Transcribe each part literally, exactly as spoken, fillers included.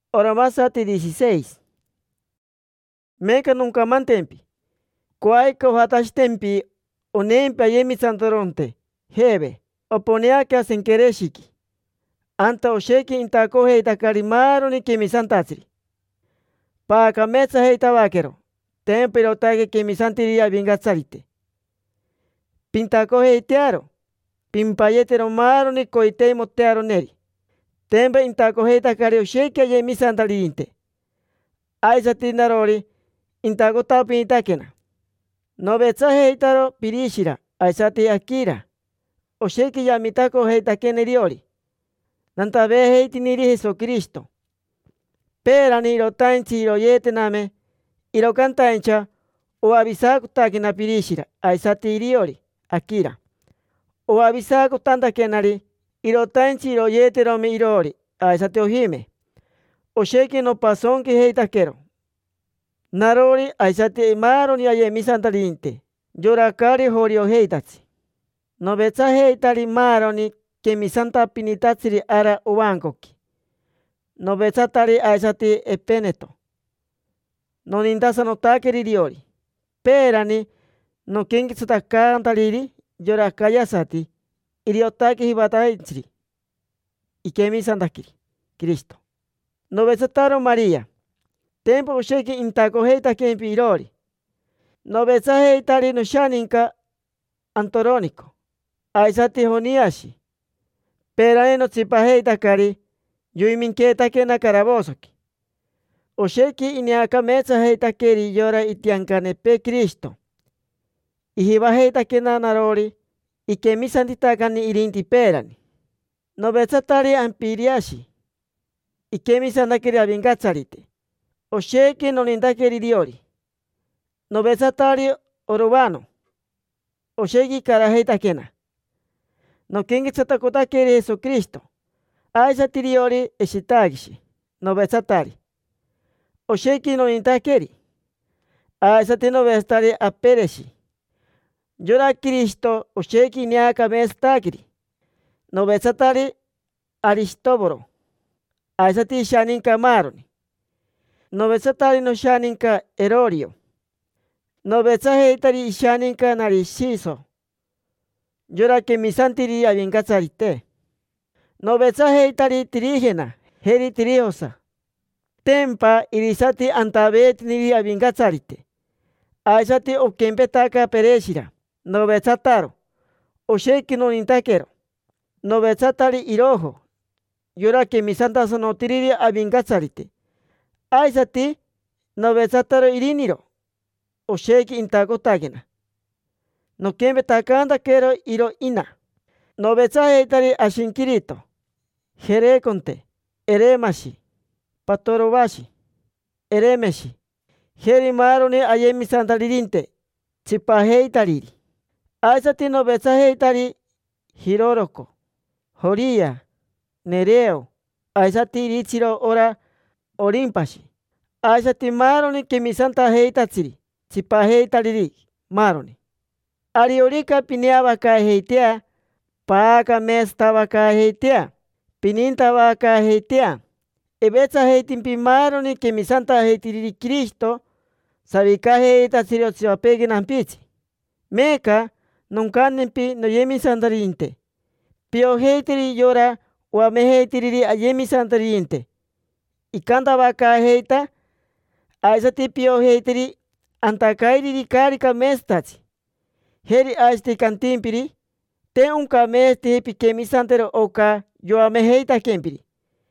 Oramasati dieciséis. Meka nunca mantempi. Cuaico hatashtempi onempi ayemi santoronte. Hebe. Oponea que hacen quereshiki. Anta osheki intako heitakari maroni kimi santatsiri. Paka metsa heitawakero. Tempiro tage kimi santiria vingatsarite. Pintako heitearo. Pimpayetero maroni koitei motearo neri. Tembe intako heitakari osheki ayemi santalirinte. Aisati narori intako tapi itakena. Nobetsa heitaro pirishira. Aisati akira. Osheki yamitako heitakeneriori. Nantabe heitiniri Jesucristo. Perani irotainchi iroyetename. Irokantaincha o avisaku takina pirishira. Aisati iriori. Akira. O avisaku tantakenari. Irotainchi iroyeterome irori. Aisati ohime. Osheki no pasonki heitakero. Narori aisati maroni ayemi santalinte. Yorakari horio heitatsi. Nobetsa heitari maroni kemi santa pinitatsiri ara uwankoki. Nobetsa tari aisati epeneto. No nindasa no takeri riori. Perani no kinkitsuta kantaliri yorakayasati. Iriotaki hibataichiri. Ikemi santakiri. Cristo. Nobetsa taro Maria. Tempo osheki intako heitakempi irori. Nobetsa heitari no shaninka antorónico. Aisati honiashi. Pera eno tsipa heitakari. Yuiminketa karabosoki. Osheki iniaka metsa heitakeri yora itiankanepe Cristo. Ihiba heitakena narori. Ikemi santitakani irinti perani. Nobetsa tari ampiriashi. Ikemi santakeri avingatsarite. Osheki no nindakeri riori. Nobetsa tari orubano. Osheki kara heitakena. No kinkitsatakotakeri Jesucristo. Aisati riori eshitagishi. Nobetsa tari. Osheki no nintakeri. Aisati nobetari apereshi. Yora Cristo osheki niaka mestakiri. Nobetsa tari Aristoboro. Aisati shaninka maroni. Nobetsa tari no shaninka Erorio. Nobetsa heitari ishaninka Nariciso. Yora kemi santiri avingatsarite. Nobetsa heitari Tirigena. Heri Tiriosa. Tempa irisati antabet niri avingatsarite. Aisati okempetaka pereshira. Nobetsa taro. Osheki no nintakero. Nobetsa tari irojo. Yora kemi santa sonotiriri avingatsarite. Aisati nobetsa taro iriniro. Osheki intako tagena. No kempetakanda kero iro ina. Nobetsa heitari ashinkirito. Jerekonte. Eremashi. Patorobashi. Eremeshi. Heri maroni ayemi santalirinte. Tsipa heitariri. Aisati nobetsa heitari Hiroroko. Horia. Nereo. Aisati irichiro ora Orimpashi. Aisati maroni kemi santa heitatsiri. Tsipa heitariri maroni. Ariorika pineabaka heitea. Paaka mestabaka heitea. Pinintabaka heitea. Ebetsa heitimpi maroni kemi santa heitiriri Cristo. Sabika heitatsiri otsiapegi nampitsi. Meka nunkanempi no yemi santarinte. Pio heitiri yora uame heitiriri ayemi santarinte. Ikandabaka heita. Aisati pio heitiri antakairiri karika mestatsi. Heri aisati kantimpiri. Te unka mesti hepi kemi santero oka yoame heita kempiri.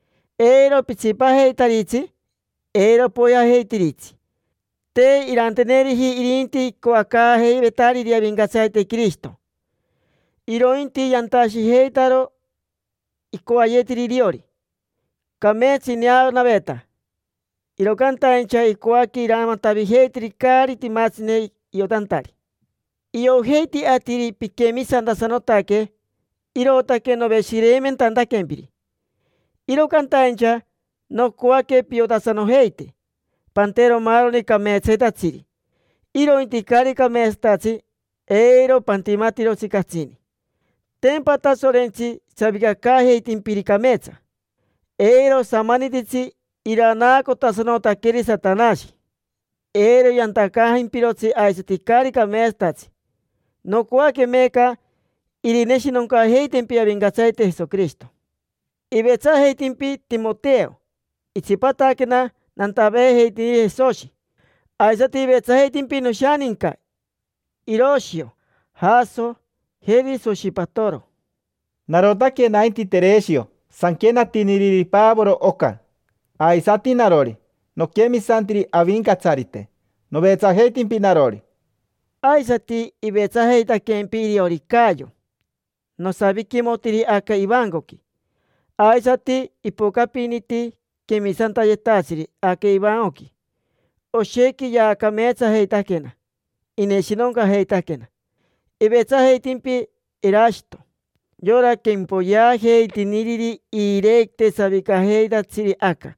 Ero pitsipa heitaritsi. Ero poya heitiritsi. Te irantenerihi irinti koaka heibetari avingatsaite Cristo. Irointi yantashi heitaro ikoayetiri riori. Kametsi niao naveta. Irokantaincha ikoaki iramantabi heitiri kari timatsine iotantari. Iyo heiti atiri pikemi santasanotake. Irotake no beshiremen tantakempiri. Irokantaincha no koake piotasano heite. Pantero maroni kametsetatsiri. Iro intikari kamestatsi. Eiro pantimatiro sikatsini. Tempata sorenchi sabigaka heitin pirikametsa. Eiro samanititsi Iranaco tasonota kiri Satanás. Ere yantakaja impirotsi aisatikari kamestachi. No cuaque meca irineshi nunca heitempi avingazaite Jesucristo. Y betsa heitimpi Timoteo. Ichipatakena nantabe heiti Jesoshi. Aisati betsa heitimpi no shaninka. Hiroshio, Haso, Heri Soshipatoro. Narotake nainti Teresio, sankena tiniriri paboro oka. Aisati narori, no kemi santiri avinkatsarite. No betsa heitimpi narori. Aisati y betsa heita kempiri orikayo. No sabi kimotiri aka ivangoki. Aisati ipokapiniti kemi santa yetasiri aka ivangoki. Osheki ya kametsa heita kena. Ineshinonga heita kena. Y betsa heitimpi Erasto. Yora kempoya heiti niriri irekte sabika heita tsiri aka.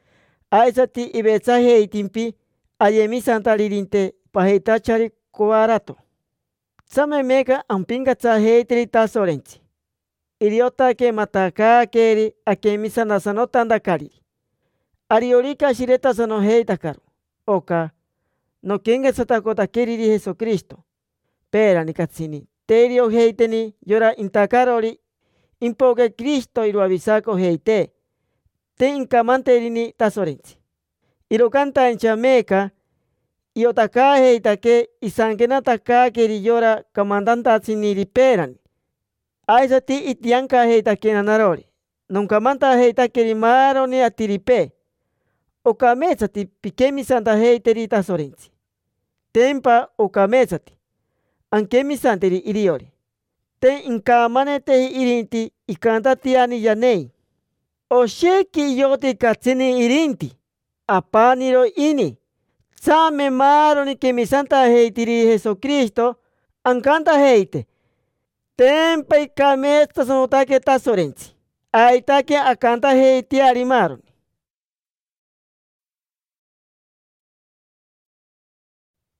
Aisati y betsa heitimpi ayemi santa lirinte paheitachari koarato. Same meka ampingatsa heitiri tasorenchi. Iriota ke mataka keri akemi sanasano tandakari. Ariorika shireta sano heitakaru. Oka no kenga satakota keriri Jesucristo. Pera ni katsini. Terio heiteni yora intakarori. Impoke Cristo iru avisako heite. Te inkamanterini tasorenchi. Irokanta encha meka. Iotaka heitake isankena taka keri yora kamandanta siniri perani. Aisati itianka heitake nanarori. Nunca manta heitakeri maroni atiripe. Okametsati pikemi santa heiteri tasorenchi. Tempa okametsati. Ankemi santeri iriori. Te inkamanete irinti ikantatiani yanei. Osheki yoti katsini irinti. Apaniro ini. Same maroni kemi santa heitiri Jesucristo. Ankanta heite. Tempa ikametsa sonotake tasorenchi. Aitake akanta heitiari maroni.